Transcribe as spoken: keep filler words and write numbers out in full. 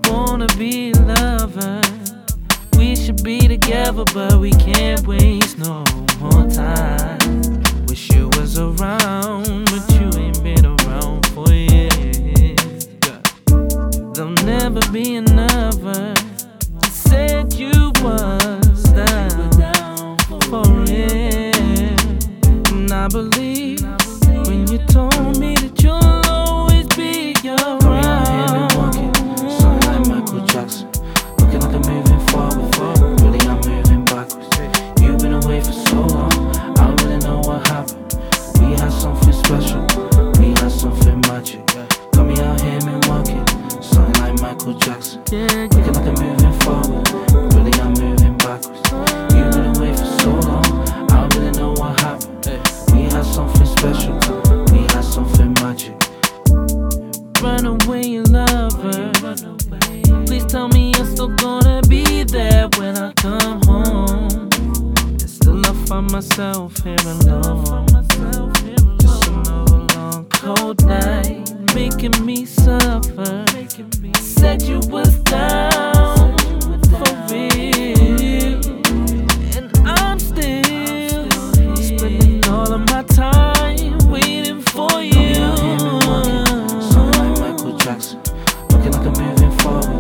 wanna be lovers. We should be together, but we can't waste no more time. Wish you was around, but you ain't been around for years. There'll never be another. You said you was down for it, and I believe when you told me that you'll always be around. Something like Michael Jackson, looking like I'm moving forward, really I'm moving backwards. You've been away for so long, I don't really know what happened. We had something special, we had something magic. Got me out here and walking, something like Michael Jackson, looking like I'm moving forward, really I'm moving backwards. You've been away for so long, I don't really know what happened. We had something special, we had something magic. Run away, you lover. Please tell me you're still gonna be there when I come home. And still I find myself here alone. Just another long cold night, making me suffer. Said you was down for real, and I'm still spending all of my time waiting for you. Something like Michael Jackson, looking like I'm moving forward,